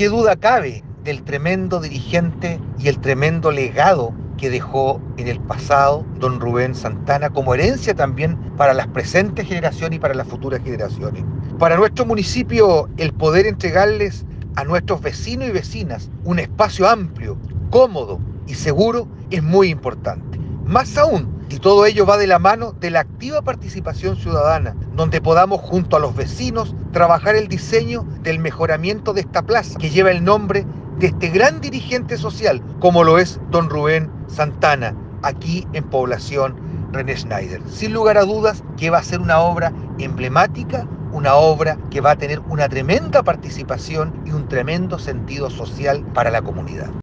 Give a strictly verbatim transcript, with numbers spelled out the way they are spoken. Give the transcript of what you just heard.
¿Qué duda cabe del tremendo dirigente y el tremendo legado que dejó en el pasado don Rubén Santana como herencia también para las presentes generaciones y para las futuras generaciones? Para nuestro municipio, el poder entregarles a nuestros vecinos y vecinas un espacio amplio, cómodo y seguro es muy importante. Más aún, y todo ello va de la mano de la activa participación ciudadana, donde podamos junto a los vecinos trabajar el diseño del mejoramiento de esta plaza, que lleva el nombre de este gran dirigente social, como lo es don Rubén Santana, aquí en Población René Schneider. Sin lugar a dudas que va a ser una obra emblemática, una obra que va a tener una tremenda participación y un tremendo sentido social para la comunidad.